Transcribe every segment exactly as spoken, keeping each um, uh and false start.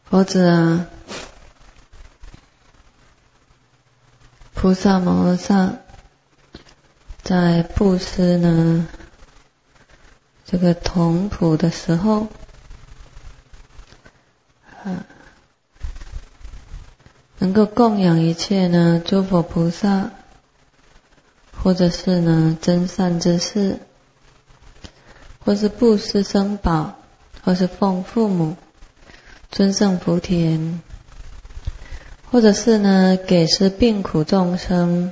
佛子啊，菩萨摩诃萨在布施呢这个童仆的时候啊，能够供养一切呢诸佛菩萨，或者是呢真善之事，或是布施僧宝，或是奉父母尊胜福田，或者是呢给施病苦众生，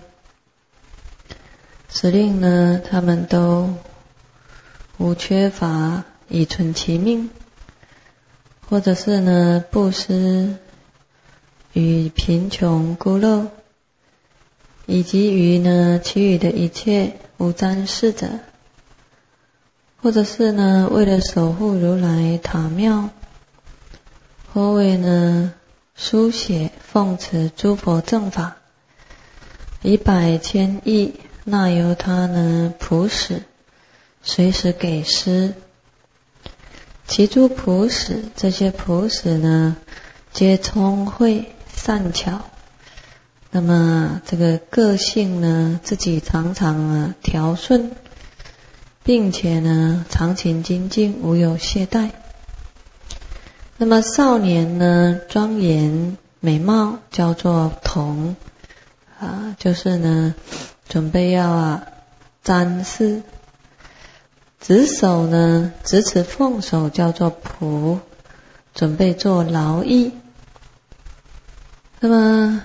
使令呢他们都无缺乏，以存其命，或者是呢布施与贫穷孤陋，以及于呢其余的一切无沾事者，或者是呢为了守护如来塔庙，或为呢书写奉持诸佛正法，以百千亿那由他呢普使随时给施。其诸普使，这些普使呢皆聪慧善巧，那么这个个性呢自己常常啊调顺，并且呢常勤精进，无有懈怠。那么少年呢庄严美貌，叫做童啊，就是呢准备要啊瞻视。执手呢执持奉手，叫做仆，准备做劳役。那么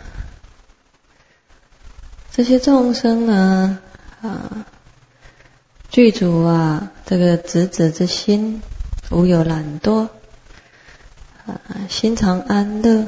这些众生呢啊具足啊这个执子之心，无有懒惰啊，心常安乐，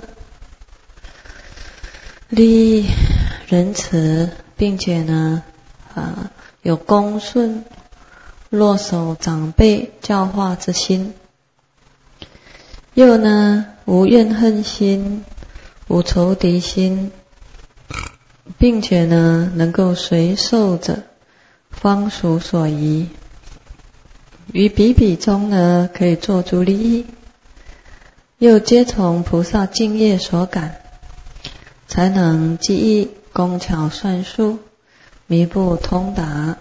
利仁慈，并且呢啊有恭顺落守长辈教化之心，又呢无怨恨心，无仇敌心，并且呢能够随受者方属所宜，于比比中呢可以做诸利益，又皆从菩萨净业所感，才能记忆工巧算术，弥不通达，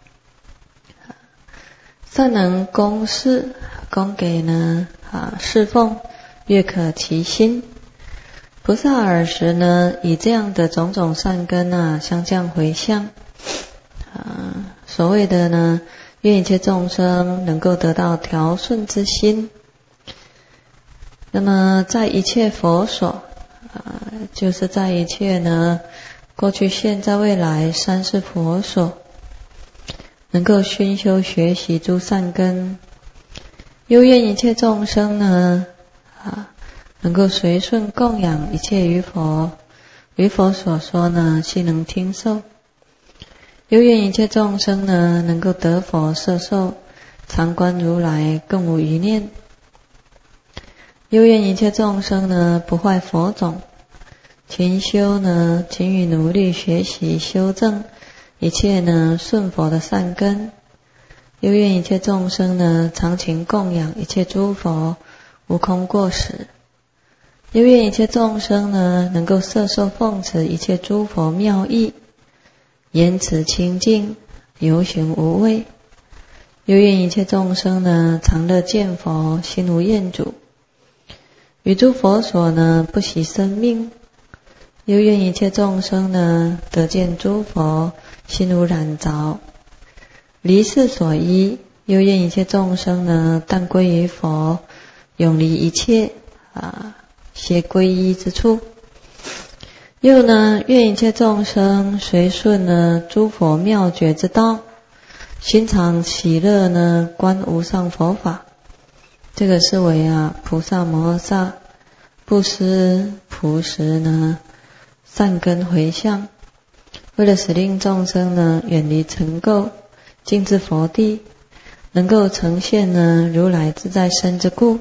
善能供事，供给呢啊侍奉，悦可其心。菩萨尔时呢以这样的种种善根啊相降回向啊，所谓的呢愿一切众生能够得到调顺之心。那么在一切佛所啊，就是在一切呢过去现在未来三世佛所，能够熏修学习诸善根，又愿一切众生呢啊能够随顺供养一切于佛，于佛所说呢悉能听受，又愿一切众生呢能够得佛摄受，常观如来更无余念，又愿一切众生呢不坏佛种，勤修呢勤于努力学习修正一切呢顺佛的善根，又愿一切众生呢常勤供养一切诸佛，无空过失，又愿一切众生呢能够摄受奉持一切诸佛妙义，言辞清净，游行无畏，又愿一切众生呢常乐见佛，心无厌阻，于诸佛所呢不惜生命，又愿一切众生呢得见诸佛，心无染着，离世所依，又愿一切众生呢但归于佛，永离一切啊皆皈依之处，又呢愿一切众生随顺呢诸佛妙觉之道，心常喜乐呢观无上佛法。这个是为啊菩萨摩诃萨布施普施呢善根回向，为了使令众生呢远离尘垢，进至佛地，能够呈现呢如来自在身之故。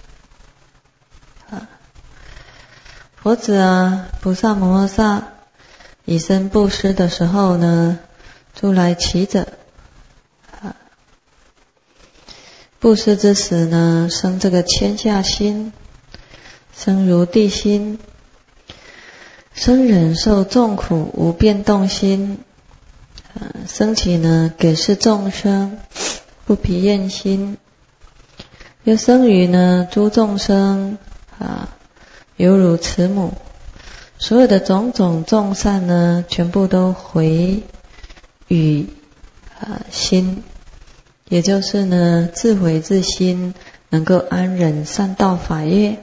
啊，佛子啊，菩萨摩诃萨以身布施的时候呢，诸来乞者啊，布施之时呢，生这个谦下心， 生如地心，生忍受众苦无变动心，呃、生起呢给世众生不疲厌心，又生于呢诸众生啊，犹如慈母。所有的种种众善呢，全部都回与啊心，也就是呢自回自心，能够安忍善道法业。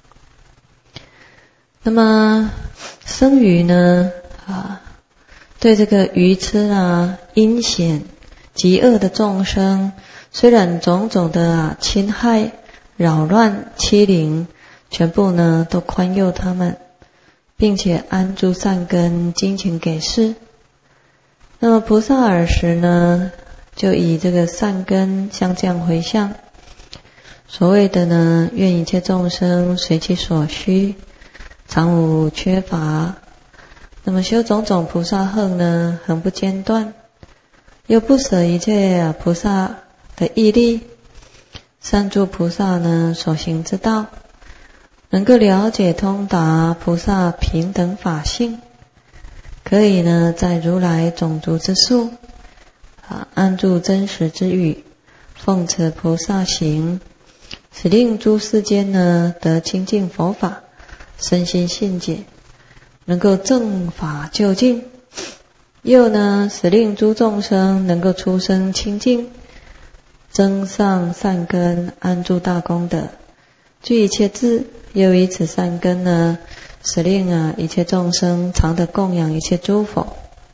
那么生于呢啊，对这个愚痴啊、阴险、极恶的众生，虽然种种的啊侵害、扰乱、欺凌，全部呢都宽宥他们，并且安诸善根，精勤给世。那么菩萨尔时呢，就以这个善根相降回向。所谓的呢，愿一切众生随其所需，常无缺乏。那么修种种菩萨行呢，恒不间断，又不舍一切菩萨的毅力，善助菩萨呢所行之道，能够了解通达菩萨平等法性，可以呢在如来种族之树啊安住真实之语，奉持菩萨行，使令诸世间呢得清净佛法，身心信解，能够正法究竟，又呢使令诸众生能够出生清净，增上善根，安住大功德，具一切智，又以此善根呢，使令啊一切众生常得供养一切诸佛，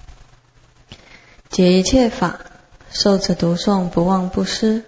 解一切法，受持读诵不忘不失，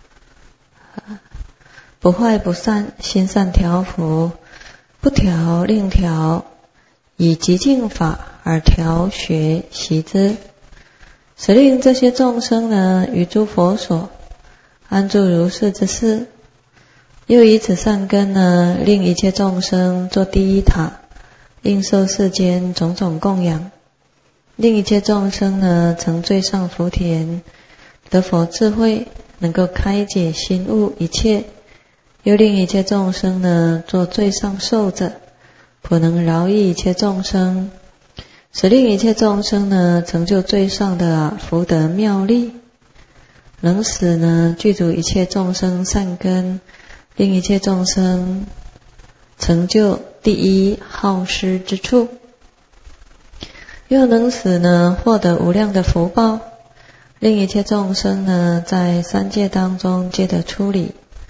不坏不散，心善调伏，不调另调，以极净法而调学习之，使令这些众生呢于诸佛所安住如是之事，又以此善根呢，令一切众生作第一塔，应受世间种种供养，令一切众生呢成最上福田，得佛智慧，能够开解心悟一切，又令一切众生呢做最上寿者，普能饶益一切众生，使令一切众生呢成就最上的福德妙利，能使呢具足一切众生善根，令一切众生成就第一好施之处，又能使呢获得无量的福报，令一切众生呢在三界当中皆得出离，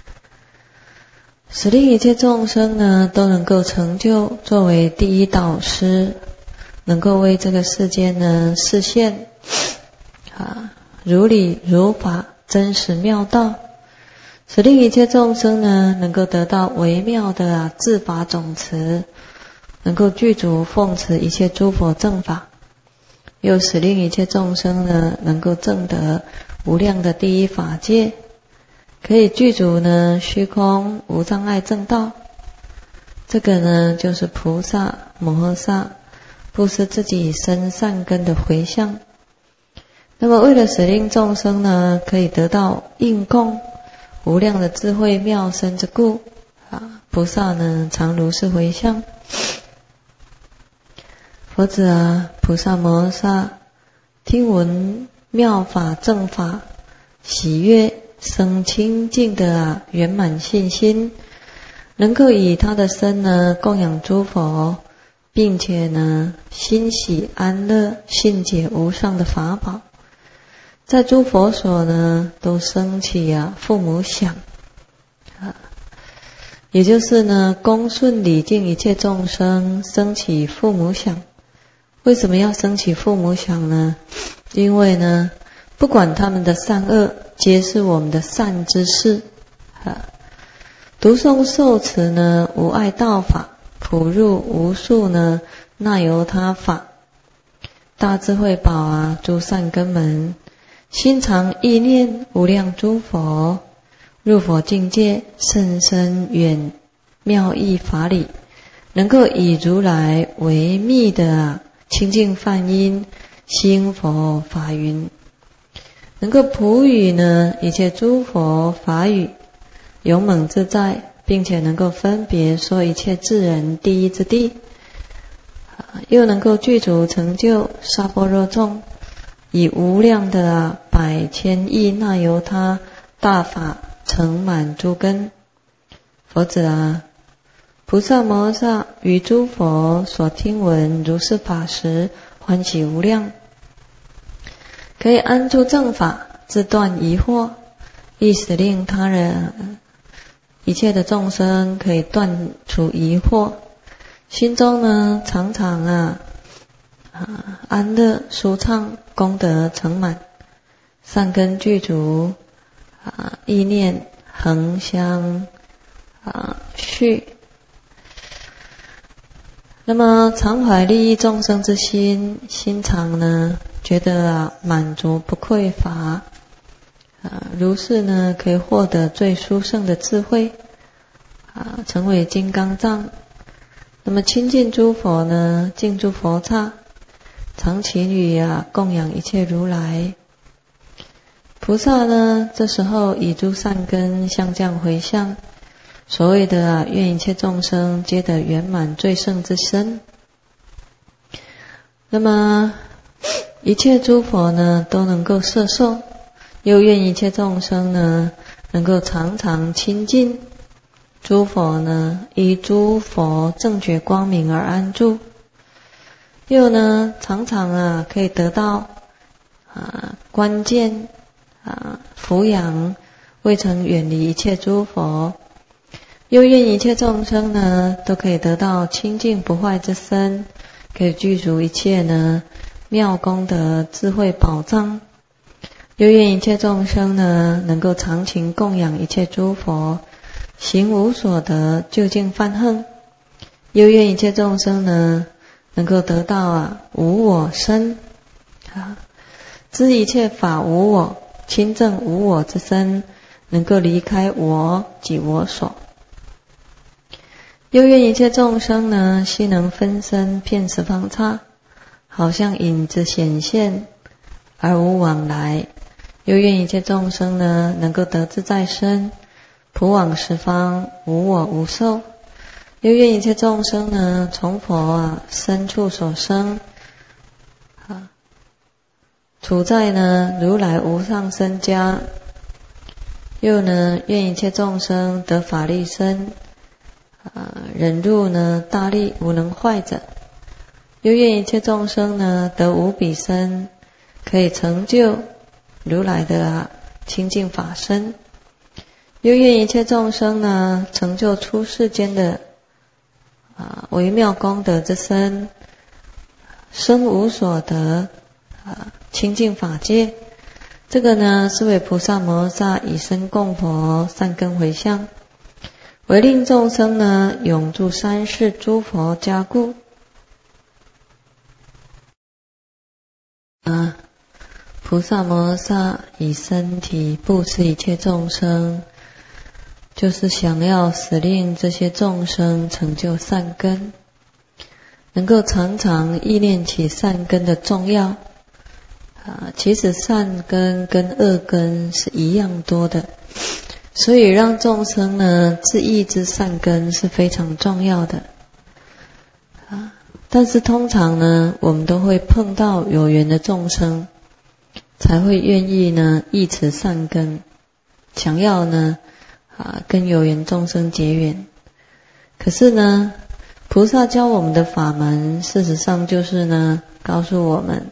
使令一切众生呢都能够成就作为第一导师，能够为这个世间呢示现啊如理如法真实妙道，使令一切众生呢能够得到微妙的啊智法总持，能够具足奉持一切诸佛正法，又使令一切众生呢能够证得无量的第一法界，可以具足呢虚空无障碍正道。这个呢就是菩萨摩诃萨布施自己生善根的回向。那么为了使令众生呢可以得到应供无量的智慧妙身之故啊，菩萨呢常如是回向。佛子啊，菩萨摩诃萨听闻妙法正法，喜悦生清净的啊圆满信心，能够以他的身呢供养诸佛，并且呢欣喜安乐信解无上的法宝，在诸佛所呢都生起啊父母想啊，也就是呢恭顺礼敬一切众生，生起父母想。为什么要生起父母想呢？因为呢不管他们的善恶，皆是我们的善之事啊。读诵受持呢无碍道法，普入无数呢那由他法，大智慧宝啊诸善根门，心常意念无量诸佛，入佛境界甚深远妙义法理，能够以如来为密的啊清净梵音兴佛法云，能够普语呢一切诸佛法语，勇猛自在， 并且能够分别说一切智人第一之地，又能够具足成就萨般若众，以无量的百千亿那由他大法成满诸根。佛子啊，菩萨摩诃萨与诸佛所听闻如是法时，欢喜无量，可以安住正法，自断疑惑，亦使令他人一切的众生可以断除疑惑，心中呢常常啊啊安乐舒畅，功德成满，善根具足，啊意念恒相啊续。那么常怀利益众生之心，心常呢觉得啊满足不匮乏，啊如是呢可以获得最殊胜的智慧，啊成为金刚藏。那么亲近诸佛呢，敬诸佛刹，常勤于啊供养一切如来。菩萨呢这时候以诸善根相降回向，所谓的啊愿一切众生皆得圆满最胜之身。那么一切诸佛呢都能够摄受，又愿一切众生呢能够常常亲近诸佛呢，以诸佛正觉光明而安住，又呢常常啊可以得到啊关键啊抚养，未曾远离一切诸佛，又愿一切众生呢都可以得到清净不坏之身，可以具足一切呢妙功德智慧宝藏，又愿一切众生呢能够常勤供养一切诸佛，行无所得究竟梵行，又愿一切众生呢能够得到啊无我身，啊知一切法无我，亲证无我之身，能够离开我及我所。又愿一切众生呢悉能分身遍十方刹，好像影子显现而无往来。又愿一切众生呢能够得自在身，普往十方无我无受。又愿一切众生呢从佛啊身处所生，啊处在呢如来无上身家。又呢愿一切众生得法力身，啊忍辱呢大力无能坏者。又愿一切众生呢得无比身，可以成就如来的啊清净法身。又愿一切众生呢成就出世间的啊微妙功德之身，生无所得啊清净法界。这个呢是为菩萨摩诃萨以身供佛，善根回向，为令众生呢永住三世诸佛家故。啊菩萨摩诃萨以身体布施一切众生，就是想要使令这些众生成就善根，能够常常意念起善根的重要。啊，其实善根跟恶根是一样多的，所以让众生呢自意之善根是非常重要的。啊，但是通常呢，我们都会碰到有缘的众生，才会愿意呢忆持善根，想要呢啊跟有缘众生结缘。可是呢，菩萨教我们的法门，事实上就是呢告诉我们，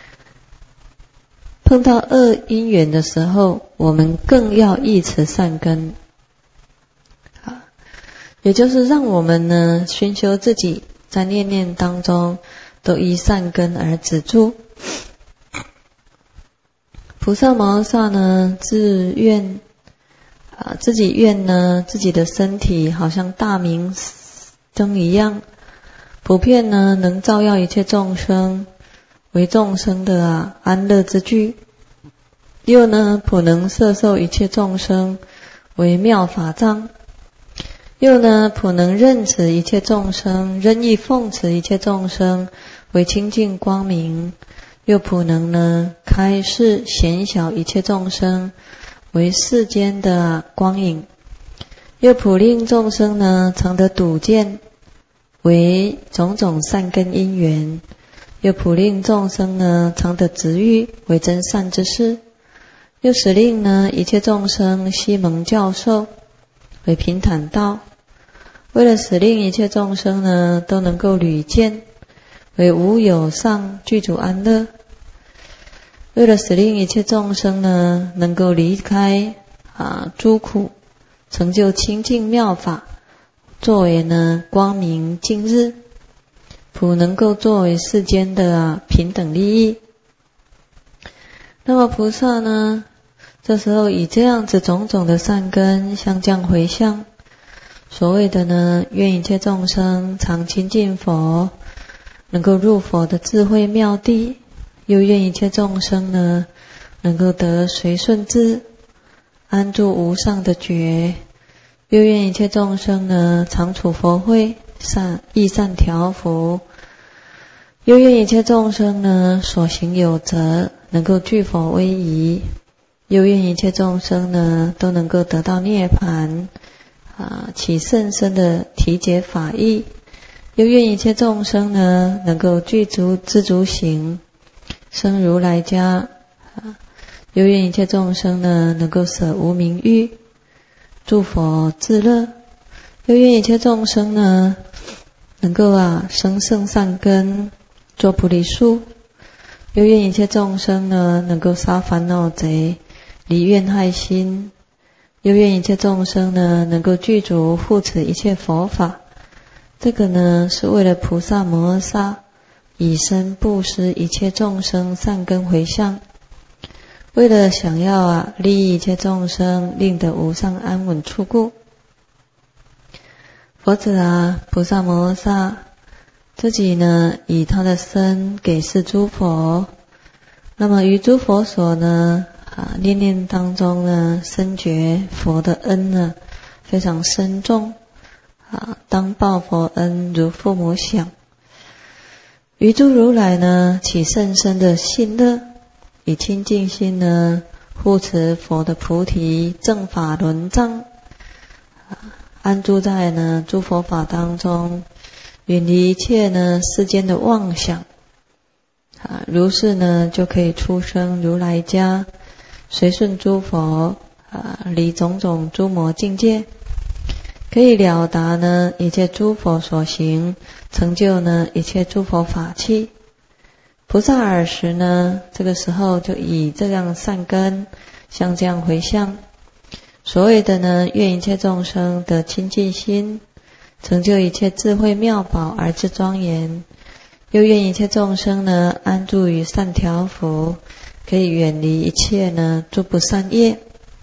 碰到恶因缘的时候，我们更要忆持善根，啊，也就是让我们呢熏修自己，在念念当中都依善根而止住。菩萨摩诃萨呢自愿啊自己愿呢自己的身体好像大明灯一样，普遍呢能照耀一切众生，为众生的啊安乐之具，又呢普能摄受一切众生，为妙法藏，又呢普能任持一切众生，任意奉持一切众生，为清净光明，又普能呢开示显晓一切众生，为世间的光影， 又普令众生呢常得睹见为种种善根因缘，又普令众生呢常得执欲为真善之事，又使令呢一切众生悉蒙教授为平坦道，为了使令一切众生呢都能够履见为无有上具足安乐，为了使令一切众生呢能够离开啊诸苦，成就清净妙法，作为呢光明净日，普能够作为世间的啊平等利益。那么菩萨呢这时候以这样子种种的善根相将回向，所谓的呢愿一切众生常亲近佛，能够入佛的智慧妙地，又愿一切众生呢能够得随顺智，安住无上的觉，又愿一切众生呢常处佛会，善益善调伏，又愿一切众生呢所行有责，能够具佛威仪，又愿一切众生呢都能够得到涅槃啊，起甚深的体解法义，又愿一切众生呢能够具足知足行，生如来家啊，又愿一切众生呢能够舍无名欲，诸佛自乐，又愿一切众生呢能够啊生圣善根，作菩提树，又愿一切众生呢能够杀烦恼贼，离怨害心，又愿一切众生呢能够具足护持一切佛法。这个呢是为了菩萨摩诃萨以身布施一切众生善根回向，为了想要啊利益一切众生，令得无上安稳处故。佛子啊，菩萨摩诃萨自己呢以他的身给示诸佛，那么于诸佛所呢啊念念当中呢深觉佛的恩呢非常深重啊，当报佛恩如父母想，于诸如来呢起甚深的信乐，以清净心呢护持佛的菩提正法轮藏，安住在呢诸佛法当中，远离一切呢世间的妄想啊，如是呢就可以出生如来家，随顺诸佛啊，离种种诸魔境界，可以了达呢一切诸佛所行，成就呢一切诸佛法器。菩萨尔时呢，这个时候就以这样善根相这样回向，所谓的呢愿一切众生得清净心，成就一切智慧妙宝而自庄严，又愿一切众生呢安住于善调伏，可以远离一切呢诸不善业，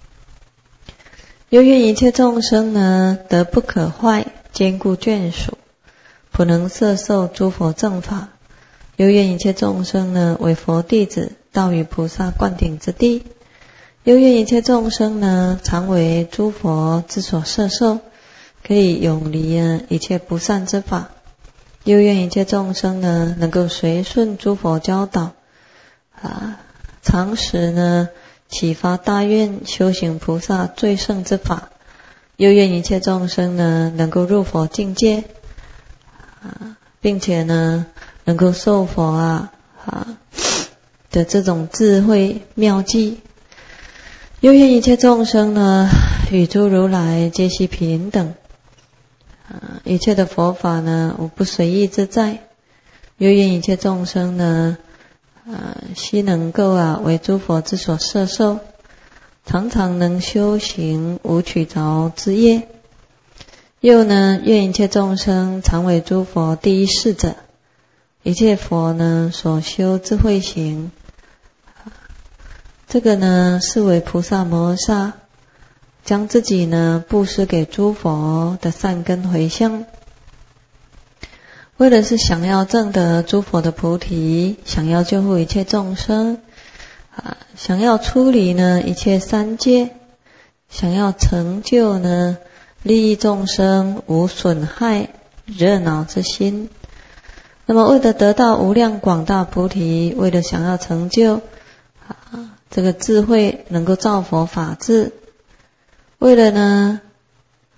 又愿一切众生呢得不可坏坚固眷属，普能摄受诸佛正法，又愿一切众生呢为佛弟子，到于菩萨灌顶之地，又愿一切众生呢常为诸佛之所摄受，可以永离呢一切不善之法，又愿一切众生呢能够随顺诸佛教导啊，常时呢启发大愿，修行菩萨最胜之法，又愿一切众生呢能够入佛境界啊，并且呢能够受佛啊啊的这种智慧妙计，又愿一切众生呢与诸如来皆悉平等啊，一切的佛法呢无不随意自在，又愿一切众生呢啊悉能够啊为诸佛之所摄受，常常能修行无取着之业，又呢愿一切众生常为诸佛第一侍者，一切佛呢所修智慧行，这个呢是为菩萨摩诃萨将自己呢布施给诸佛的善根回向，为了是想要证得诸佛的菩提，想要救护一切众生啊，想要出离呢一切三界，想要成就呢利益众生无损害热恼之心。那么为了得到无量广大菩提，为了想要成就啊这个智慧能够造佛法智，为了呢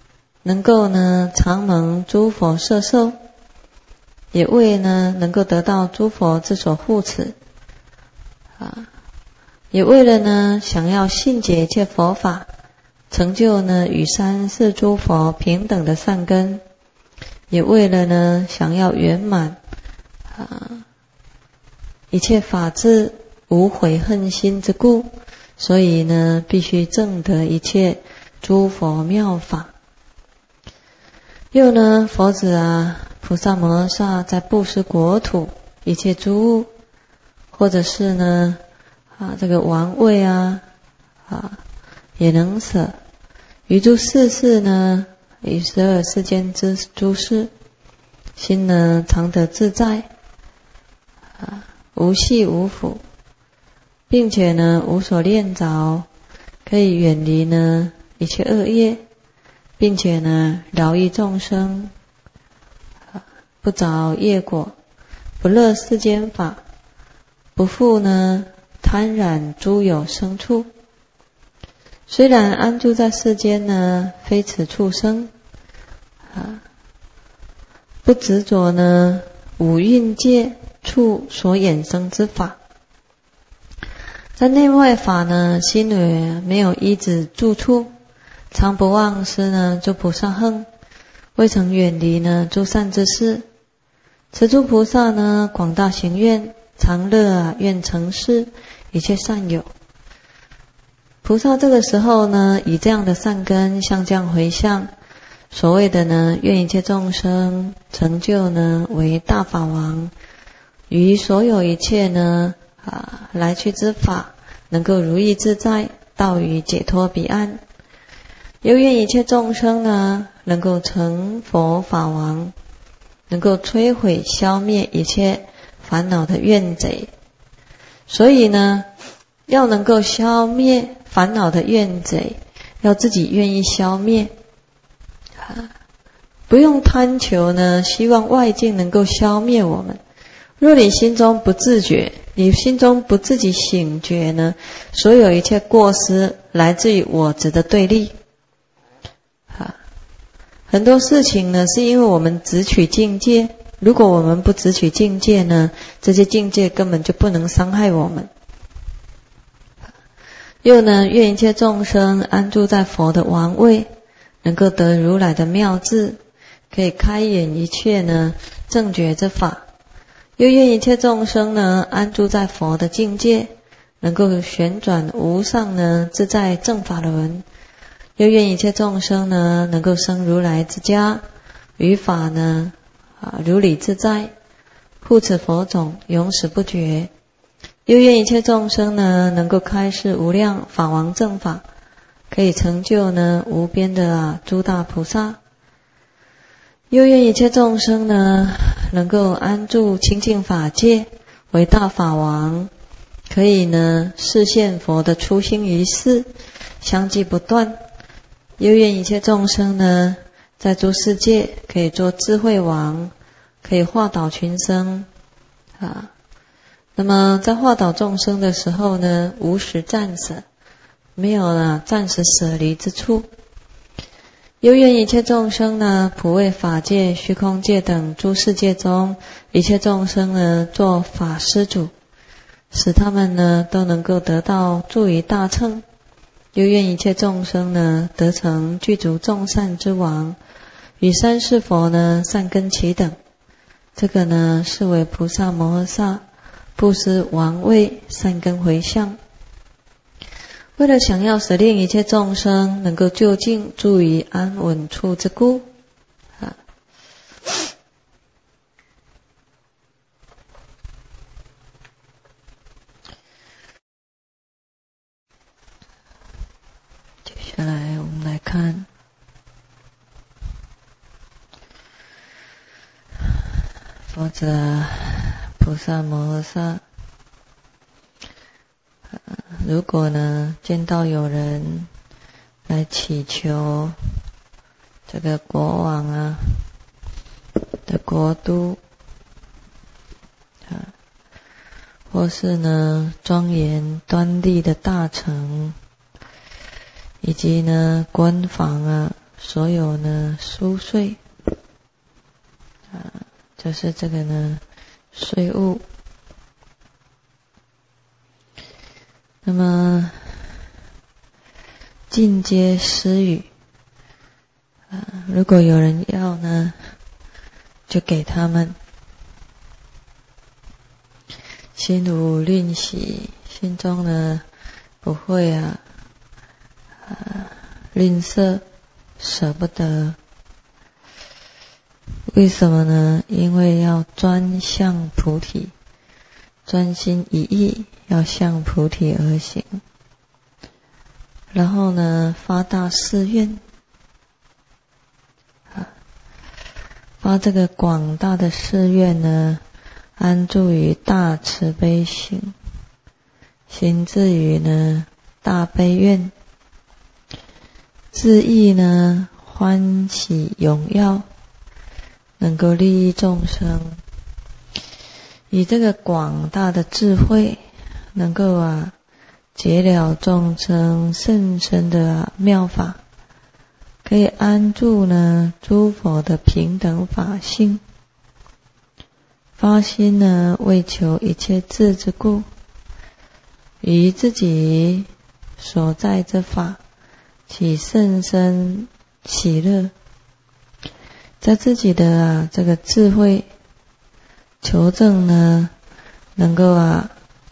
能够呢常蒙诸佛摄受，也为呢能够得到诸佛之所护持啊，也为了呢想要信解一切佛法，成就呢与三世诸佛平等的善根，也为了呢想要圆满啊一切法智无悔恨心之故，所以呢必须证得一切诸佛妙法。又呢佛子啊菩萨摩诃萨在布施国土一切诸物，或者是呢啊这个王位啊啊也能舍，于诸世事呢于十二世间之诸事，心呢常得自在啊无系无缚，并且呢无所恋着，可以远离呢一切恶业，并且呢饶益众生，不着业果，不乐世间法，不复呢贪染诸有生处。虽然安住在世间呢非此畜生啊，不执着呢五蕴界处所衍生之法，在内外法呢心里没有依止住处，常不忘失呢诸菩萨行，未曾远离呢诸善之事。此诸菩萨呢广大行愿，常乐啊愿成事一切善友。菩萨这个时候呢以这样的善根向降回向，所谓的呢愿一切众生成就呢为大法王，于所有一切呢啊来去之法能够如意自在，到于解脱彼岸。又愿一切众生呢能够成佛法王，能够摧毁消灭一切烦恼的怨贼。所以呢要能够消灭烦恼的怨贼，要自己愿意消灭啊，不用贪求呢希望外境能够消灭我们。若你心中不自觉，你心中不自己醒觉呢，所有一切过失来自于我执的对立啊。很多事情呢是因为我们执取境界，如果我们不执取境界呢，这些境界根本就不能伤害我们。又呢愿一切众生安住在佛的王位，能够得如来的妙智，可以开演一切呢正觉之法。又愿一切众生呢安住在佛的境界，能够旋转无上呢自在正法轮。又愿一切众生呢能够生如来之家，于法呢啊如理自在，护持佛种永始不绝。又愿一切众生呢能够开示无量法王正法，可以成就呢无边的啊诸大菩萨。又愿一切众生呢能够安住清净法界，为大法王，可以呢示现佛的初心于世，相继不断。又愿一切众生呢在诸世界可以做智慧王，可以化导群生啊。那么在化导众生的时候呢，无时暂舍，没有呢暂时舍离之处。又愿一切众生呢普为法界虚空界等诸世界中一切众生呢做法施主，使他们呢都能够得到住于大乘。又愿一切众生呢得成具足众善之王，与三世佛呢善根齐等。这个呢是为菩萨摩诃萨布施王位善根回向，为了想要使令一切众生能够就近住于安稳处之故啊。接下来我们来看佛子啊菩萨摩诃萨，如果呢见到有人来祈求这个国王啊的国都啊，或是呢庄严端立的大城，以及呢官房啊所有呢疏税啊，就是这个呢税务。那么尽皆施予啊，如果有人要呢，就给他们。心无吝惜，心中呢不会啊啊吝啬，舍不得。为什么呢？因为要专向菩提，专心一意要向菩提而行。然后呢，发大誓愿，啊，发这个广大的誓愿呢，安住于大慈悲行，行至于呢大悲愿，自意呢欢喜荣耀，能够利益众生，以这个广大的智慧，能够啊解了众生甚深的、啊、妙法，可以安住呢诸佛的平等法性。发心呢为求一切智之故，于自己所在之法起甚深喜乐，在自己的啊这个智慧求证呢，能够啊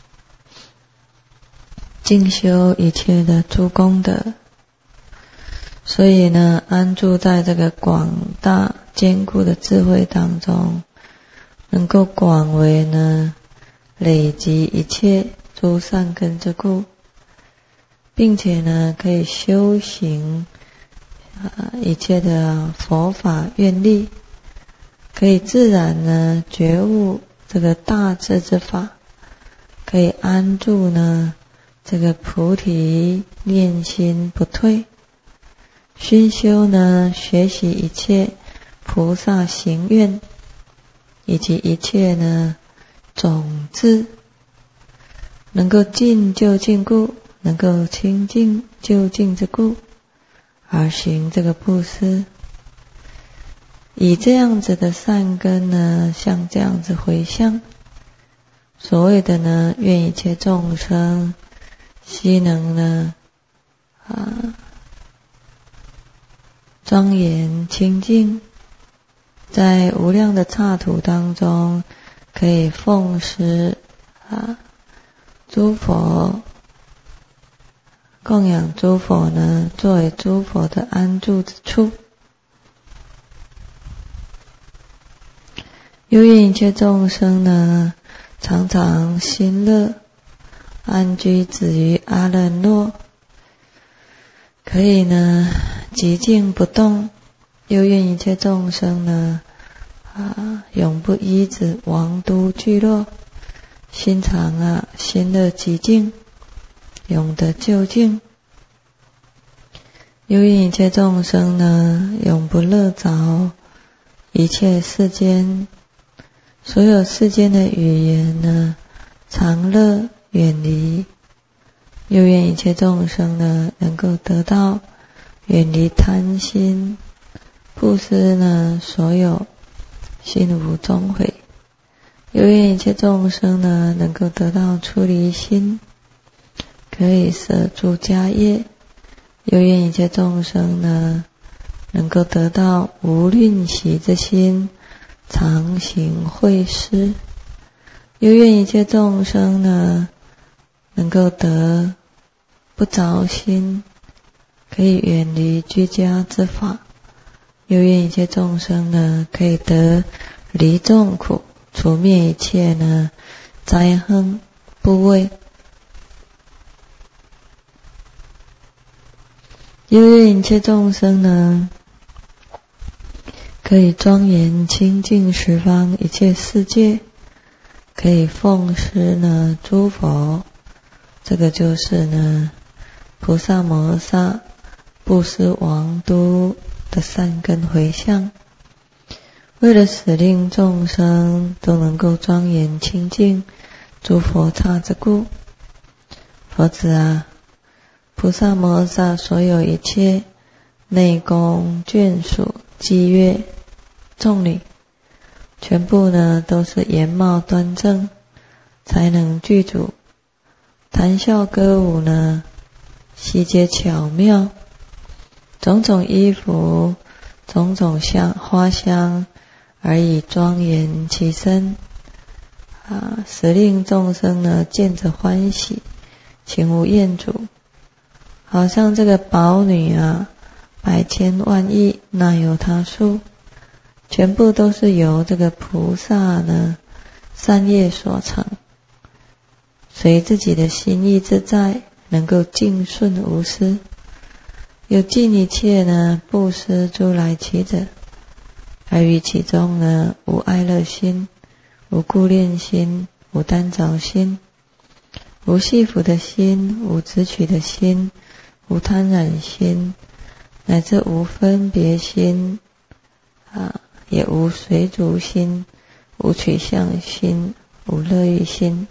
进修一切的诸功德，所以呢安住在这个广大坚固的智慧当中，能够广为呢累积一切诸善根之故，并且呢可以修行啊一切的佛法愿力，可以自然呢觉悟这个大智之法，可以安住呢这个菩提念心不退，熏修呢学习一切菩萨行愿，以及一切呢种子，能够尽就近故，能够清净就近之故，而行这个布施。以这样子的善根呢，像这样子回向，所谓的呢愿一切众生悉能呢啊庄严清净，在无量的刹土当中，可以奉施啊诸佛，供养诸佛呢，作为诸佛的安住之处。又愿一切众生呢，常常心乐，安居止于阿耨若，可以呢寂静不动。又愿一切众生呢啊永不依止王都聚落，心常啊心乐寂静，永得究竟。又愿一切众生呢永不乐着一切世间，所有世间的语言呢常乐远离。又愿一切众生呢能够得到远离贪心，布施呢所有心无终悔。又愿一切众生呢能够得到出离心，可以舍诸家业。又愿一切众生呢能够得到无吝惜之心，常行惠施。又愿一切众生呢能够得不着心，可以远离居家之法。又愿一切众生呢可以得离众苦，除灭一切呢灾横怖畏。又愿一切众生呢可以庄严清净十方一切世界，可以奉施呢诸佛。这个就是呢菩萨摩诃萨布施王都的善根回向，为了使令众生都能够庄严清净诸佛刹之故。佛子啊，菩萨摩诃萨所有一切内宫、眷属、伎乐、众女，全部呢都是颜貌端正，才能具足。谈笑歌舞呢，细节巧妙，种种衣服，种种香花香，而以庄严其身，啊，使令众生呢见着欢喜，情无厌足。好像这个宝女啊，百千万亿哪有他数，全部都是由这个菩萨呢善业所成，随自己的心意自在，能够尽顺无私，有尽一切呢布施诸来其者，而于其中呢无爱乐心，无顾恋心，无贪着心，无系缚的心，无执取的心，无贪染心，乃至无分别心啊，也无随逐心，无取向心，无乐欲心。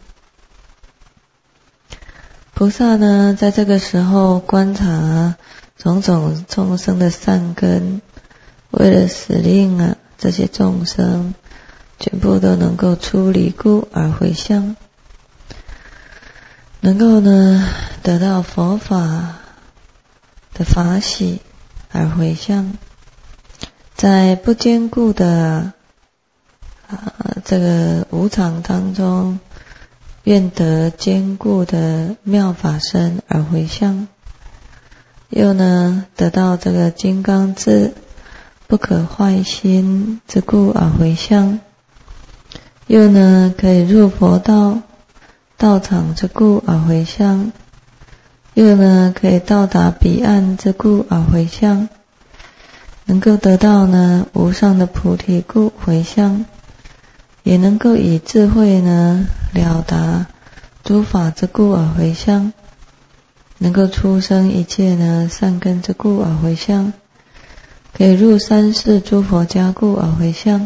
菩萨呢在这个时候观察种种众生的善根，为了使令啊这些众生全部都能够出离故而回向，能够呢得到佛法的法喜而回向，在不坚固的啊这个无常当中，愿得坚固的妙法身而回向，又呢得到这个金刚智不可坏心之故而回向，又呢可以入佛道道场之故而回向，又呢可以到达彼岸之故而回向，能够得到呢无上的菩提故回向，也能够以智慧呢了达诸法之故而回向，能够出生一切呢善根之故而回向，可以入三世诸佛家故而回向。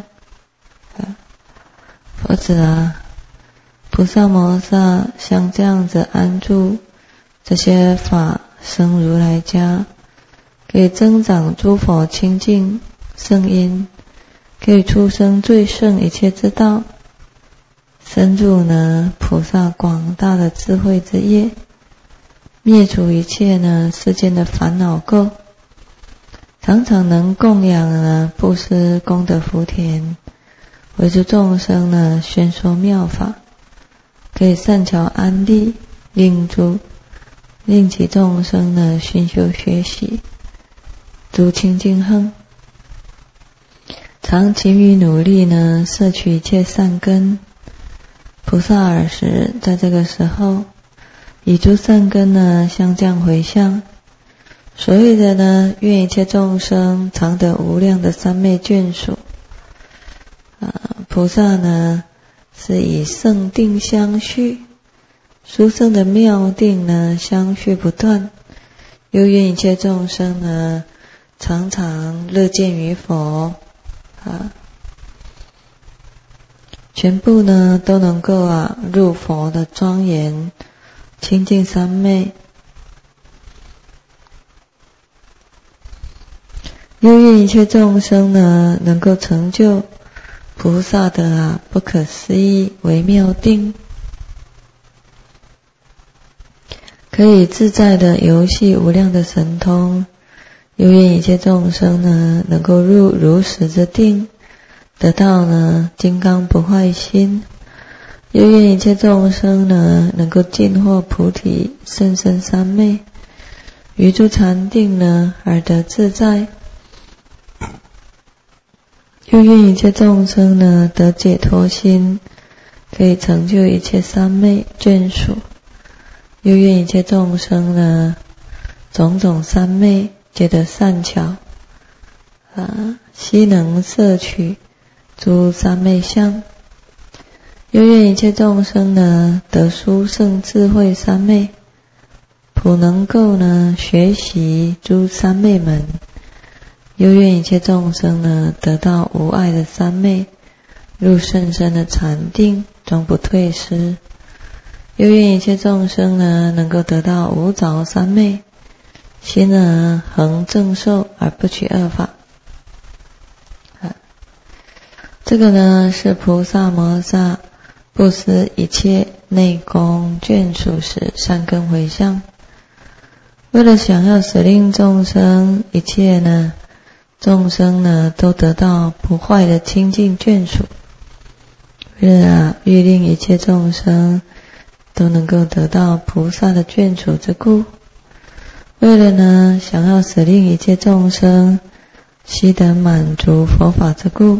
佛子啊，菩萨摩萨像这样子安住这些法生如来家，可以增长诸佛清净圣因，可以出生最胜一切之道，深入呢菩萨广大的智慧之业，灭除一切呢世间的烦恼垢，常常能供养呢布施功德福田，为诸众生呢宣说妙法，可以善巧安立，令诸令其众生呢熏修学习诸清净行，常勤于努力呢摄取一切善根。菩萨尔时在这个时候以诸善根呢相降回向，所谓的呢愿一切众生常得无量的三昧眷属啊，菩萨呢是以圣定相续，殊胜的妙定呢相续不断，又愿一切众生呢常常乐见于佛啊，全部呢都能够啊入佛的庄严清净三昧，又愿一切众生呢能够成就菩萨的啊不可思议微妙定，可以自在的游戏无量的神通，又愿一切众生呢能够入如实之定，得到呢金刚不坏心，又愿一切众生呢能够尽获菩提甚深三昧，于诸禅定呢而得自在，又愿一切众生呢得解脱心，可以成就一切三昧眷属，又愿一切众生呢种种三昧皆得善巧啊，悉能摄取诸三昧相，又愿一切众生呢得殊胜智慧三昧，普能够呢学习诸三昧门，又愿一切众生呢得到无碍的三昧，入甚深的禅定，终不退失，又愿一切众生呢能够得到无着三昧， 心呢恒正受而不取恶法。这个呢是菩萨摩诃萨布施一切内功眷属时善根回向，为了想要使令众生一切呢众生呢都得到不坏的清净眷属，为了欲令一切众生都能够得到菩萨的眷属之故，为了呢想要使令一切众生悉得满足佛法之故，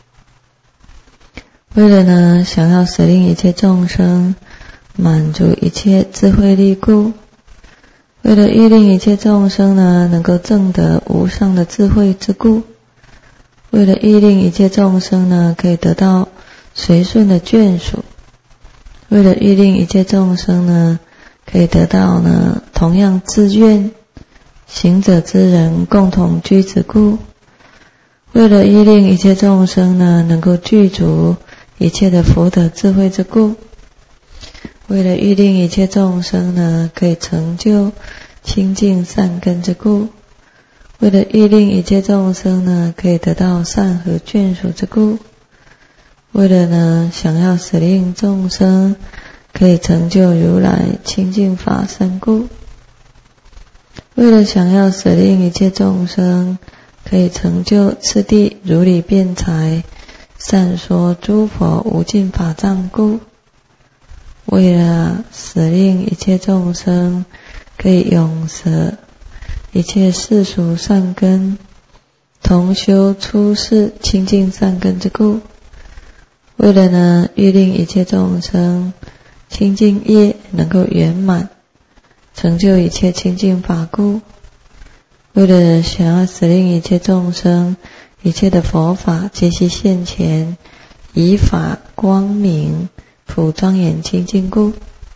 为了呢想要使令一切众生满足一切智慧力故，为了欲令一切众生呢能够证得无上的智慧之故，为了欲令一切众生呢可以得到随顺的眷属，为了欲令一切众生呢可以得到呢同样自愿行者之人共同居之故，为了欲令一切众生呢能够具足一切的福德智慧之故，为了欲令一切众生呢可以成就清净善根之故，为了欲令一切众生呢可以得到善和眷属之故，为了呢想要使令众生可以成就如来清净法身故，为了想要使令一切众生可以成就次第如理辩才善说诸佛无尽法藏故，为了使令一切众生可以永舍一切世俗善根，同修出世清净善根之故，为了呢欲令一切众生清净业能够圆满，成就一切清净法故，为了想要使令一切众生一切的佛法皆悉现前，以法光明普庄严清净故。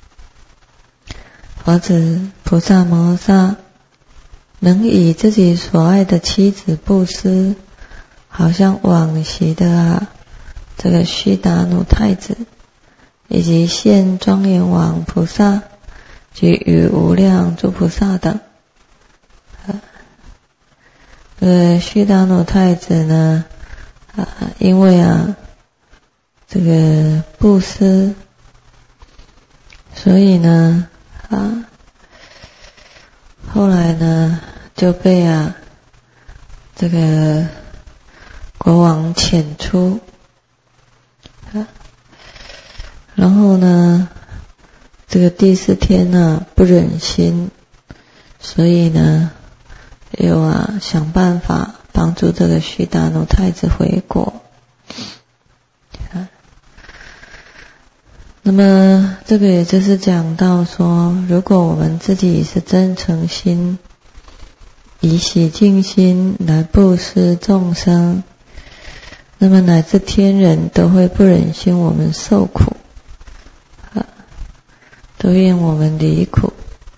佛子菩萨摩诃萨能以自己所爱的妻子布施，好像往昔的啊这个须达努太子，以及现庄严王菩萨及与无量诸菩萨等。呃，须达努太子呢，啊，因为啊，这个布施，所以呢，啊，后来呢就被啊这个国王遣出，啊，然后呢，这个第四天呢不忍心，所以呢。又啊想办法帮助这个须达努太子回国。啊、那么这个也就是讲到说，如果我们自己是真诚心，以喜敬心来布施众生，那么乃至天人都会不忍心我们受苦，啊、都愿我们离苦。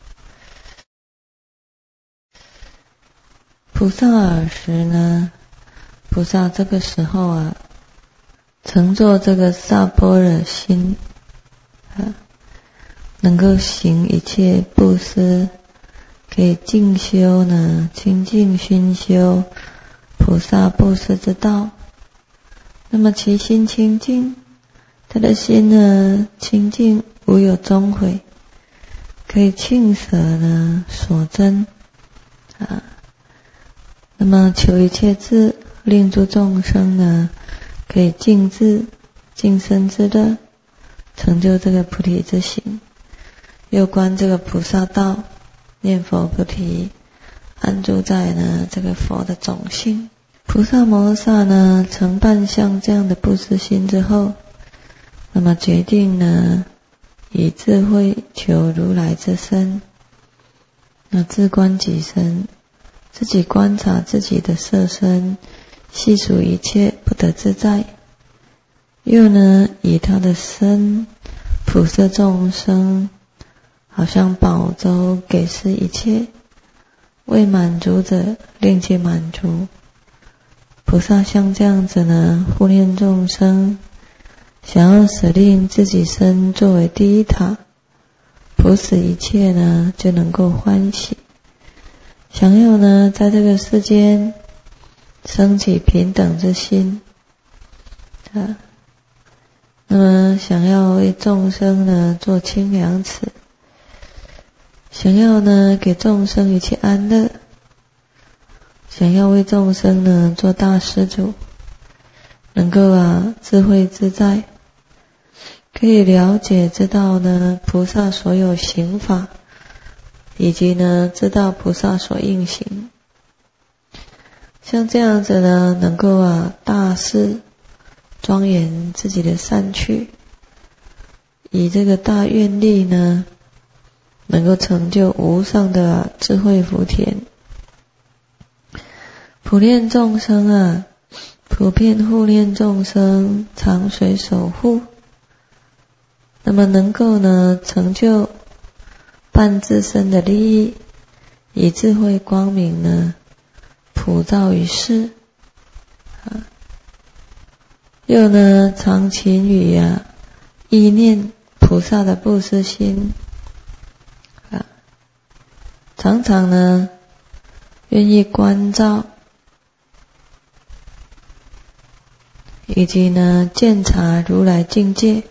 菩萨尔时呢，菩萨这个时候啊，乘坐这个萨般若心，啊，能够行一切布施，可以静修呢，清净熏修菩萨布施之道。那么其心清净，他的心呢清净无有终悔，可以庆舍呢所珍啊。那么求一切智，令诸众生呢可以尽智尽身之乐，成就这个菩提之行。又观这个菩萨道，念佛菩提，安住在呢这个佛的种性。菩萨摩诃萨呢承办像这样的布施心之后，那么决定呢以智慧求如来之身，那自观己身，自己观察自己的色身，细数一切不得自在，又呢以他的身普摄众生，好像宝舟给施一切，未满足者令其满足。菩萨像这样子呢护念众生，想要使令自己身作为第一塔，普使一切呢就能够欢喜。 想要呢在这个世间升起平等之心啊，那么想要为众生呢做清凉池，想要呢给众生一切安乐，想要为众生呢做大施主，能够啊智慧自在，可以了解知道呢菩萨所有行法，以及呢知道菩萨所应行。像这样子呢，能够啊大肆庄严自己的善趣，以这个大愿力呢，能够成就无上的、啊、智慧福田，普念众生啊，普遍护念众生，常随守护。那么能够呢成就办自身的利益，以智慧光明呢普照于世啊。又呢常勤于啊意念菩萨的布施心啊，常常呢愿意关照以及呢鉴察如来境界。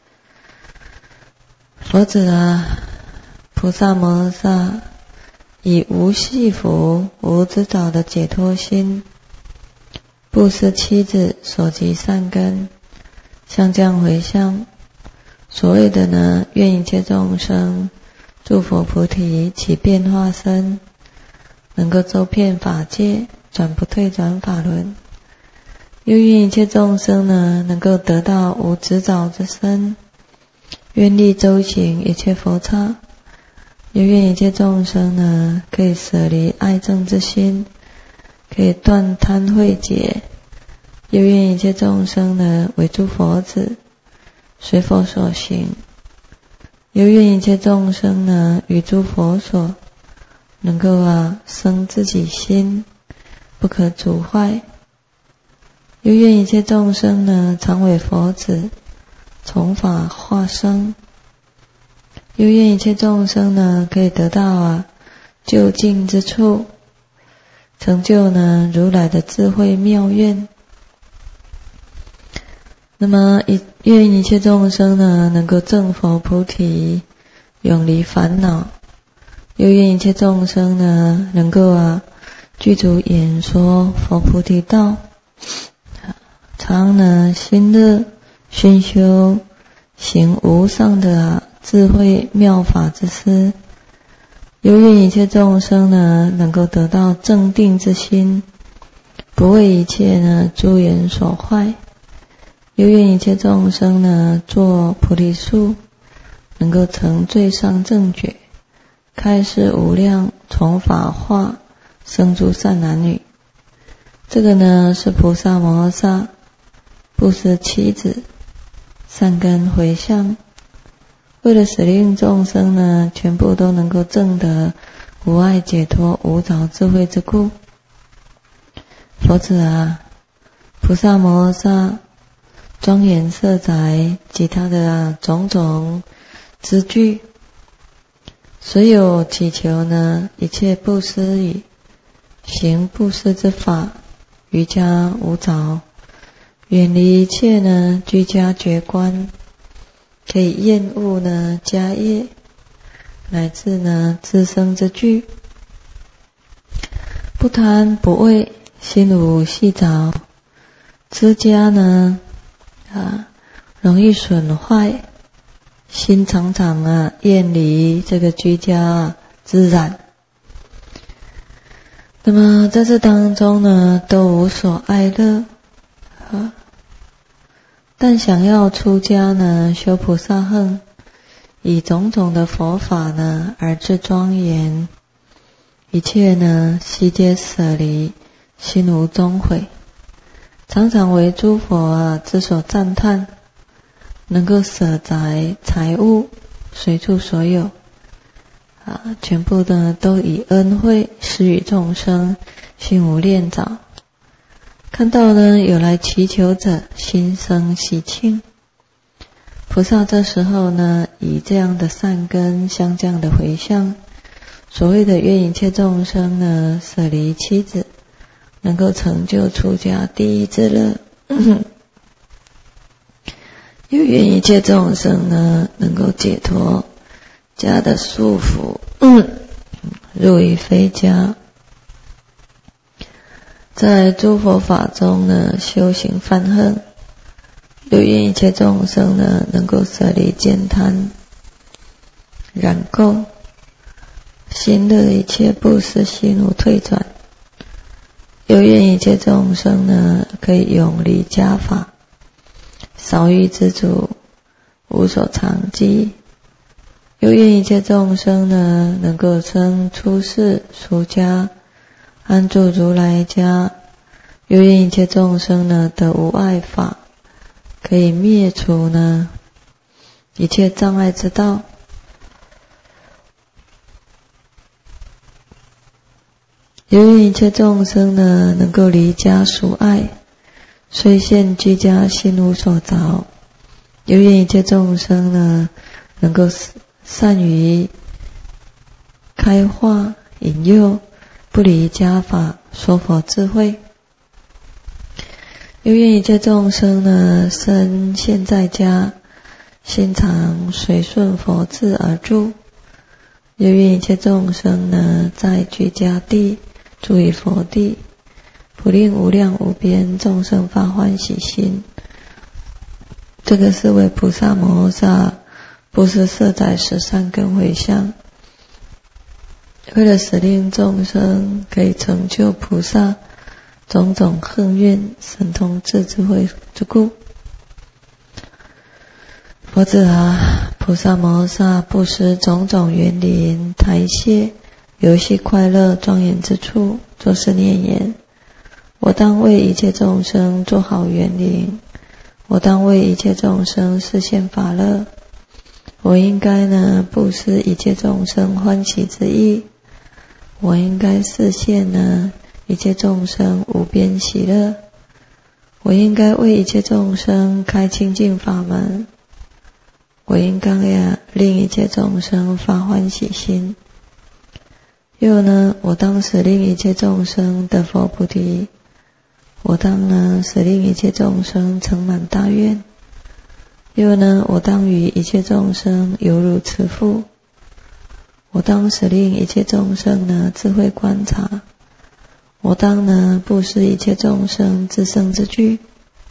佛子啊，菩萨摩诃萨以无系缚无执着的解脱心，布施妻子所及善根，向降回向。所谓的呢，愿一切众生诸佛菩提起变化身，能够周遍法界，转不退转法轮。又愿一切众生呢，能够得到无执着之身，愿力周行一切佛刹。又愿一切众生呢，可以舍离爱憎之心，可以断贪慧结。又愿一切众生呢，为诸佛子，随佛所行。又愿一切众生呢，与诸佛所，能够啊生自己心，不可阻坏。又愿一切众生呢，常为佛子，从法化生。又愿一切众生呢，可以得到啊究竟之处，成就呢如来的智慧妙愿。那么愿一切众生呢，能够证佛菩提，永离烦恼。又愿一切众生呢，能够啊具足演说佛菩提道，常呢心乐熏修，行无上的啊智慧妙法之师。又愿一切众生呢，能够得到正定之心，不为一切呢诸缘所坏。又愿一切众生呢，作菩提树，能够成最上正觉，开示无量从法化，生诸善男女。这个呢是菩萨摩诃萨布施妻子，善根回向，为了使令众生呢全部都能够证得无碍解脱无着智慧之故。佛子啊，菩萨摩诃萨庄严色宅及他的、啊、种种资具，所有祈求呢一切布施语，行布施之法，瑜伽无着，远离一切呢居家绝观，可以厌恶呢家业，乃至呢自生之具，不贪不畏，心无细着，知家呢啊容易损坏，心常常啊厌离这个居家、啊、之染。那么在这当中呢，都无所爱乐啊，但想要出家呢，修菩萨行，以种种的佛法呢而致庄严，一切呢悉皆舍离，心无终悔，常常为诸佛啊之所赞叹，能够舍宅财物随处所有啊，全部呢都以恩惠施予众生，心无恋着。看到呢有来祈求者，心生喜庆。菩萨这时候呢，以这样的善根相这样的回向， 所谓的愿一切众生呢，舍离妻子，能够成就出家第一之乐。又愿一切众生呢，能够解脱家的束缚，入于非家。在诸佛法中呢，修行梵行，又愿一切众生呢，能够舍离见贪、染垢，心乐一切布施心无退转。又愿一切众生呢，可以永离家法，少欲知足，无所长积。又愿一切众生呢，能够生出世出家，安住如来家。又愿一切众生呢，得无碍法，可以灭除呢一切障碍之道。又愿一切众生呢，能够离家属爱，虽现居家心无所着。又愿一切众生呢，能够善于开化引诱，不离家法，说佛智慧。又愿一切众生呢，身现在家，心常随顺佛智而住。又愿一切众生呢，在居家地住于佛地，普令无量无边众生发欢喜心。这个是为菩萨摩诃萨布施摄载十善根回向，为了使令众生可以成就菩萨种种恨愿神通智智慧之故。佛子啊，菩萨摩诃萨布施种种园林台榭游戏快乐庄严之处，作是念言：我当为一切众生做好园林，我当为一切众生示现法乐，我应该呢布施一切众生欢喜之意，我应该示现呢一切众生无边喜乐，我应该为一切众生开清净法门，我应该呀令一切众生发欢喜心。又呢，我当使令一切众生得佛菩提，我当呢使令一切众生成满大愿。又呢，我当与一切众生犹如慈父，我当使令一切众生呢智慧观察，我当呢布施一切众生自胜之具。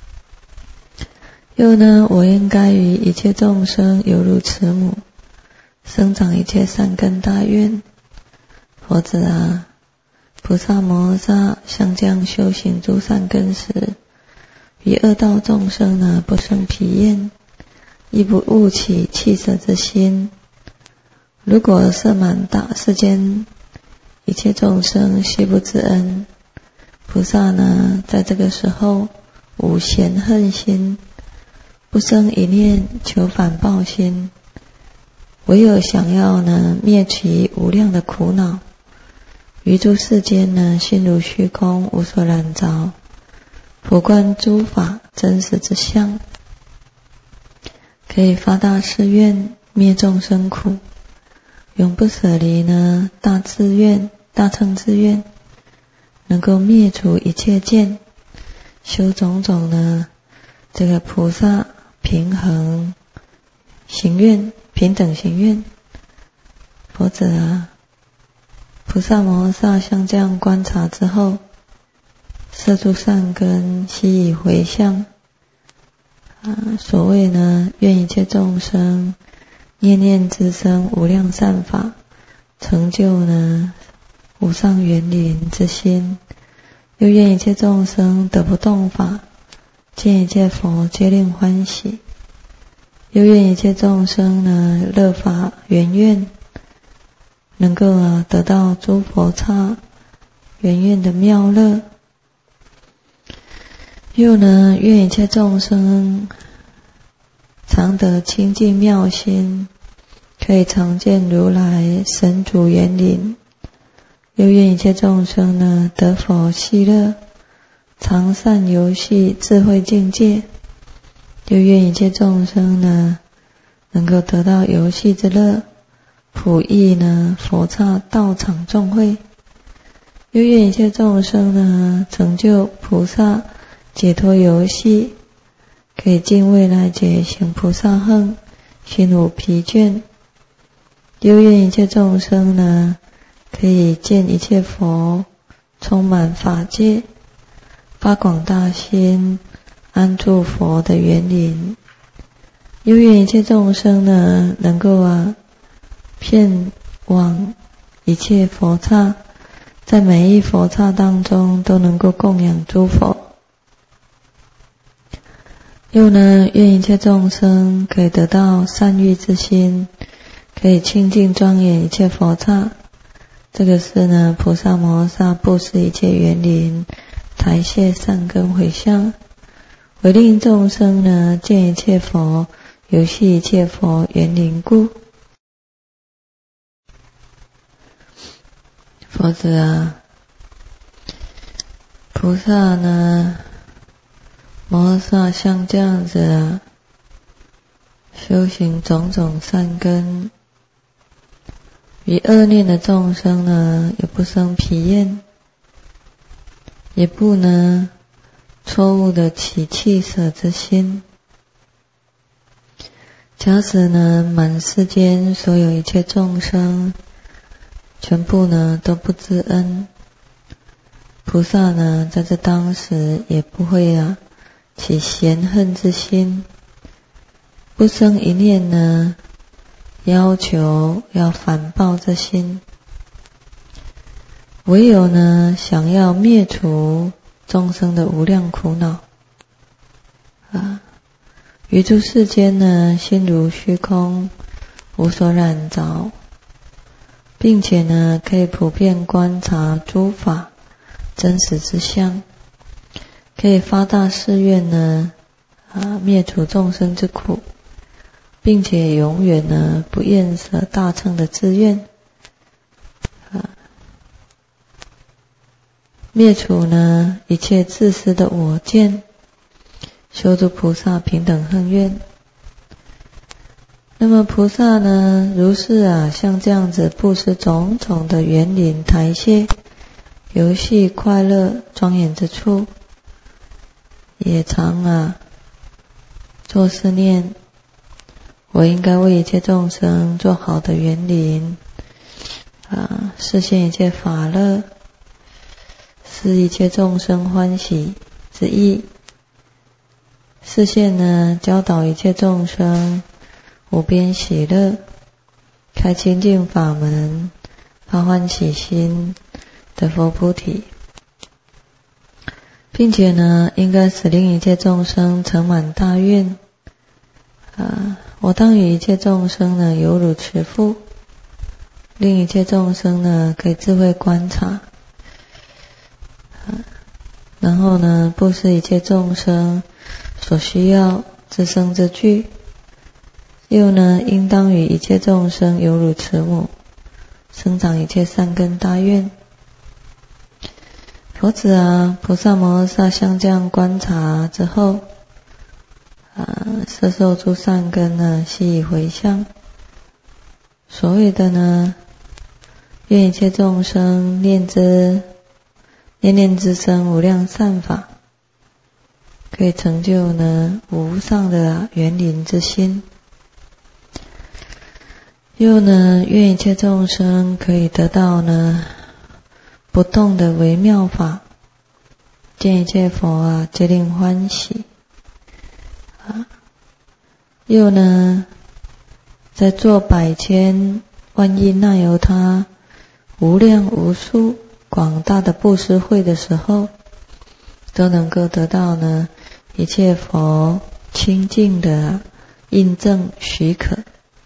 又呢，我应该与一切众生犹如慈母，生长一切善根大愿。佛子啊，菩萨摩诃萨相将修行诸善根时，于恶道众生呢不生疲厌，亦不悟起弃舍之心。如果摄满大世间一切众生悉不知恩，菩萨呢在这个时候无嫌恨心，不生一念求反报心，唯有想要呢灭其无量的苦恼。于诸世间呢，心如虚空，无所染着，普观诸法真实之相，可以发大誓愿，灭众生苦，永不舍离呢大志愿、大乘之愿，能够灭除一切见，修种种呢这个菩萨平衡行愿、平等行愿。佛子啊，菩萨摩诃萨像这样观察之后，摄诸善根，悉以回向。啊，所谓呢，愿一切众生念念之生无量善法，成就呢无上园林之心。又愿一切众生得不动法，见一切佛皆令欢喜。又愿一切众生呢乐法圆愿，能够啊得到诸佛刹圆愿的妙乐。又呢愿一切众生常得清净妙心，可以常见如来神足园林。又愿一切众生呢得佛喜乐，常善游戏智慧境界。又愿一切众生呢能够得到游戏之乐， 普益呢佛刹道场众会，又愿一切众生呢成就菩萨解脱游戏，可以尽未来劫行菩萨行，心无疲倦。又愿一切众生呢可以见一切佛充满法界，发广大心，安住佛的园林。又愿一切众生呢能够啊遍往一切佛刹，在每一佛刹当中都能够供养诸佛。又呢愿一切众生可以得到善欲之心，可以清净庄严一切佛刹。这个是呢菩萨摩诃萨布施一切园林，台谢善根回向，为令众生呢见一切佛，游戏一切佛园林故。佛子啊，菩萨呢摩诃萨像这样子啊修行种种善根，与恶念的众生呢也不生疲厌，也不呢错误的起弃舍之心。假使呢满世间所有一切众生全部呢都不知恩，菩萨呢在这当时也不会啊起嫌恨之心，不生一念呢要求要反报之心，唯有呢想要灭除众生的无量苦恼啊。于诸世间呢心如虚空，无所染着，并且呢可以普遍观察诸法真实之相，可以发大誓愿呢啊灭除众生之苦，并且永远呢不厌舍大乘的志愿啊，灭除呢一切自私的我见，修诸菩萨平等恨愿。那么菩萨呢如是啊像这样子布施种种的园林台榭，游戏快乐庄严之处，也常啊做思念，我应该为一切众生做好的园林啊，实现一切法乐，使一切众生欢喜之意。示现呢教导一切众生无边喜乐，开清净法门，发欢喜心的佛菩提，并且呢应该使令一切众生成满大愿啊，我当与一切众生呢犹如慈父，令一切众生呢可以智慧观察啊，然后呢布施一切众生所需要自生之具，又呢应当与一切众生犹如慈母，生长一切善根大愿。佛子啊，菩萨摩诃萨像这样观察之后啊，摄受诸善根呢悉以回向。所谓的呢愿一切众生念之念念之生无量善法，可以成就呢无上的园林之心。又呢愿一切众生可以得到呢不动的微妙法，见一切佛啊皆令欢喜啊。又呢在做百千万亿那由他无量无数广大的布施会的时候，都能够得到呢一切佛清净的印证许可，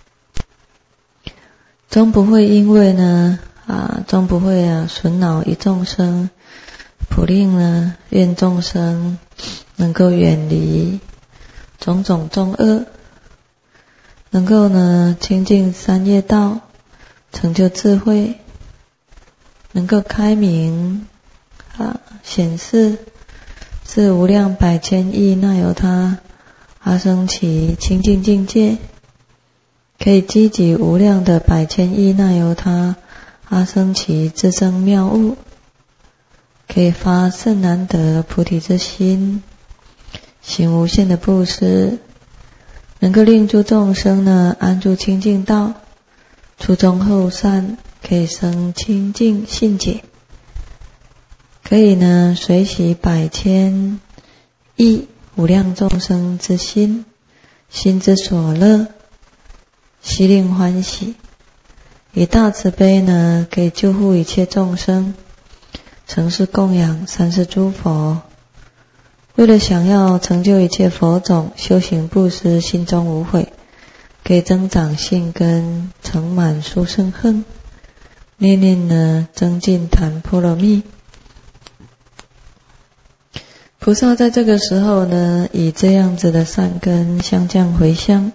终不会因为呢啊终不会啊损恼一众生，普令呢愿众生能够远离种种众恶，能够呢清净三业道，成就智慧，能够开明啊显示自无量百千亿那由他阿僧祇清净境界， 可以积集无量的百千亿那由他阿僧祇自生妙物，可以发甚难得菩提之心，行无限的布施，能够令诸众生呢安住清净道，初中后善，可以生清净信解，可以呢随喜百千亿无量众生之心，心之所乐，悉令欢喜，以大慈悲呢可以救护一切众生，承事供养三世诸佛。为了想要成就一切佛种，修行布施，心中无悔，可以增长信根，成满殊胜恨，念念呢增进檀波罗蜜。菩萨在这个时候呢，以这样子的善根相降回向。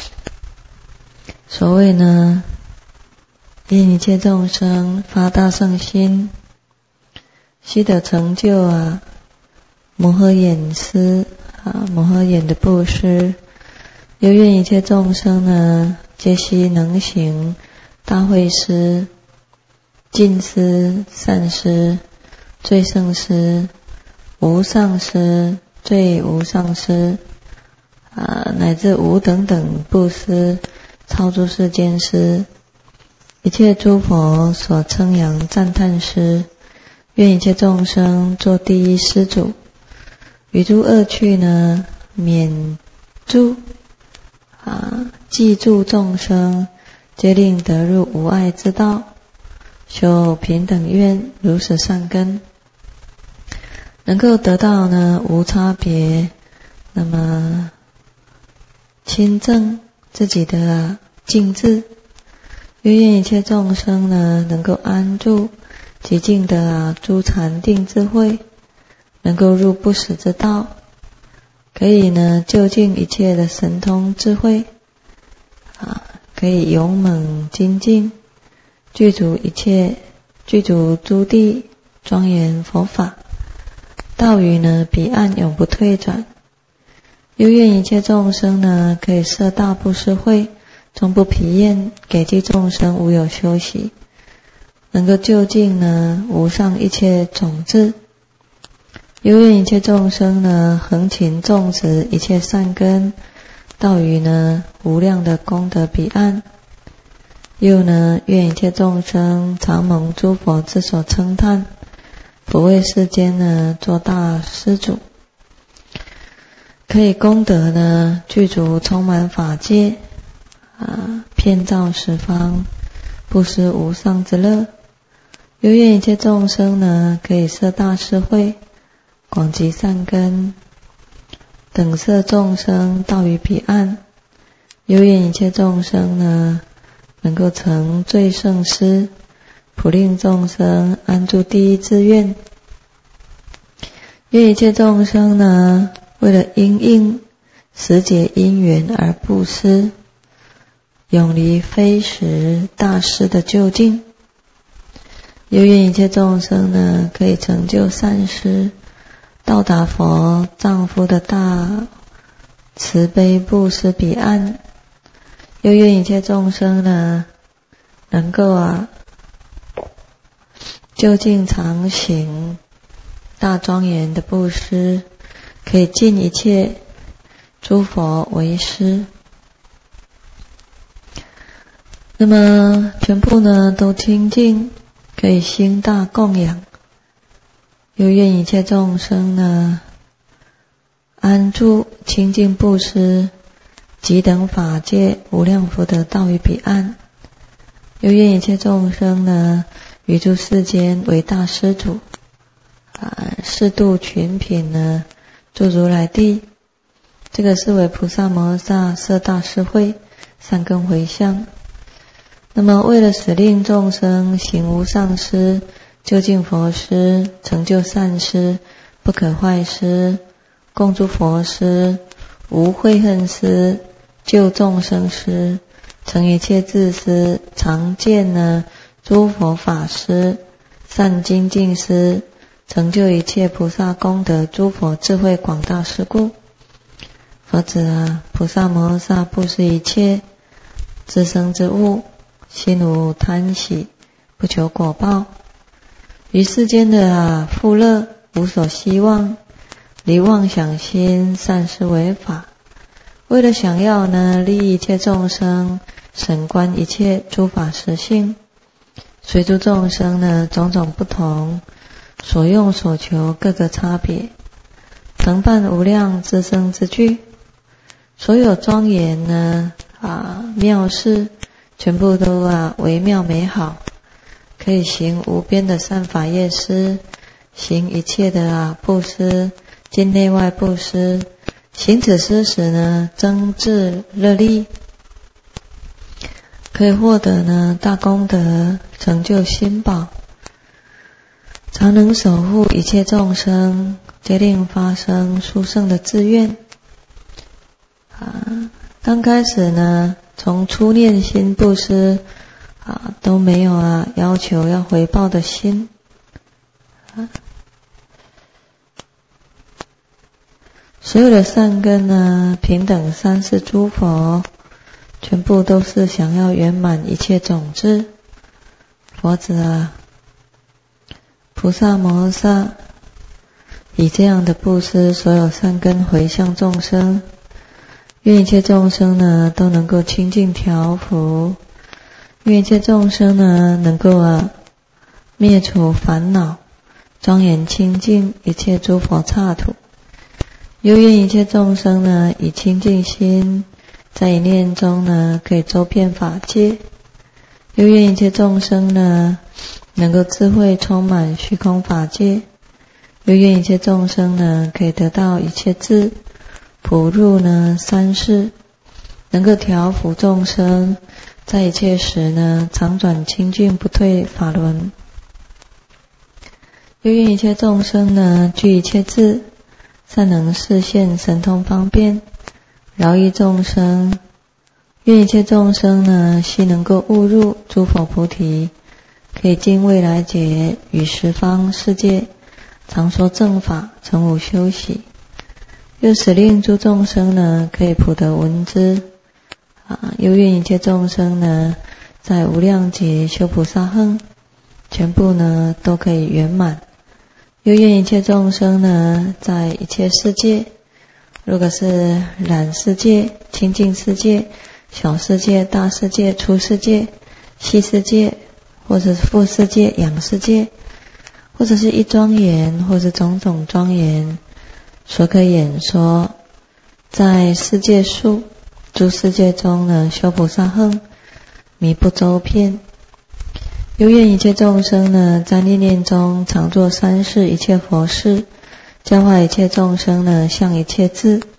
所谓呢，因一切众生发大圣心，悉得成就啊摩诃眼施啊摩诃眼的布施，又愿一切众生呢，皆悉能行大慧施、尽施、善施、最胜施、无上施、最无上施啊，乃至无等等布施，超诸世间施，一切诸佛所称扬赞叹施，愿一切众生做第一施主，于诸恶趣呢免住啊，记住众生，皆令得入无碍之道，修平等愿，如实善根，能够得到呢无差别，那么亲证自己的、啊、净智，又愿一切众生呢能够安住极静的啊诸禅定智慧，能够入不死之道，可以呢究竟一切的神通智慧啊，可以勇猛精进，具足一切具足诸地庄严佛法，道于呢彼岸永不退转。又愿一切众生呢可以设大布施会，终不疲厌，给济众生无有休息，能够究竟呢无上一切种子。又愿一切众生呢恒勤种植一切善根，到于呢无量的功德彼岸。又呢愿一切众生常蒙诸佛之所称叹，不为世间呢做大施主，可以功德呢具足充满法界啊，遍照十方，布施无上之乐。又愿一切众生呢可以设大施会，广集善根，等摄众生到于彼岸。又愿一切众生呢能够成最胜施，普令众生安住第一志愿。愿一切众生呢为了因应时节因缘而布施，永离非时大施的究竟。又愿一切众生呢可以成就善施，到达佛丈夫的大慈悲布施彼岸。又愿一切众生呢能够啊究竟常行大庄严的布施，可以尽一切诸佛为施。那么全部呢都清净，可以兴大供养。又愿一切众生呢安住清净布施，极等法界无量福德到于彼岸。又愿一切众生呢于诸世间为大施主啊，示度群品呢诸如来地。这个是为菩萨摩诃萨设大施会，善根回向。那么为了使令众生行无上施，究竟佛施，成就善施，不可坏施，供诸佛施，无悔恨施，救众生施，成一切智施，常见呢诸佛法施，善精进施，成就一切菩萨功德诸佛智慧广大施故。佛子啊，菩萨摩诃萨布施一切自生之物，心无贪喜，不求果报，于世间的啊富乐无所希望，离妄想心，善思为法。为了想要呢利益一切众生，审观一切诸法实性，随诸众生呢种种不同，所用所求各个差别，承办无量自生之具，所有庄严呢啊妙事，全部都啊微妙美好，可以行无边的善法业施，行一切的啊布施，境内外布施。行此施时呢，增智乐力，可以获得呢大功德，成就心宝，常能守护一切众生，皆令发生殊胜的志愿。啊，刚开始呢，从初念心布施啊都没有啊要求要回报的心。啊所有的善根呢，平等三世诸佛，全部都是想要圆满一切种子。佛子啊，菩萨摩诃萨以这样的布施，所有善根回向众生，愿一切众生呢都能够清净调伏，愿一切众生呢能够啊灭除烦恼，庄严清净一切诸佛刹土。又愿一切众生呢，以清净心，在一念中呢，可以周遍法界。又愿一切众生呢，能够智慧充满虚空法界。又愿一切众生呢，可以得到一切智，普入呢三世，能够调伏众生，在一切时呢，常转清净不退法轮。又愿一切众生呢，具一切智，善能示现神通方便，饶益众生。愿一切众生呢，悉能够悟入诸佛菩提，可以尽未来劫与十方世界常说正法，成无休息。又使令诸众生呢，可以普得闻之。啊，又愿一切众生呢，在无量劫修菩萨行，全部呢都可以圆满。又愿一切众生呢，在一切世界，如果是染世界、清净世界、小世界、大世界、粗世界、细世界，或者是复世界、养世界，或者是一庄严，或是种种庄严，所可演说，在世界数诸世界中呢，修菩萨行，弥不周遍。又愿一切众生呢，在念念中常做三世一切佛事，教化一切众生呢，向一切智。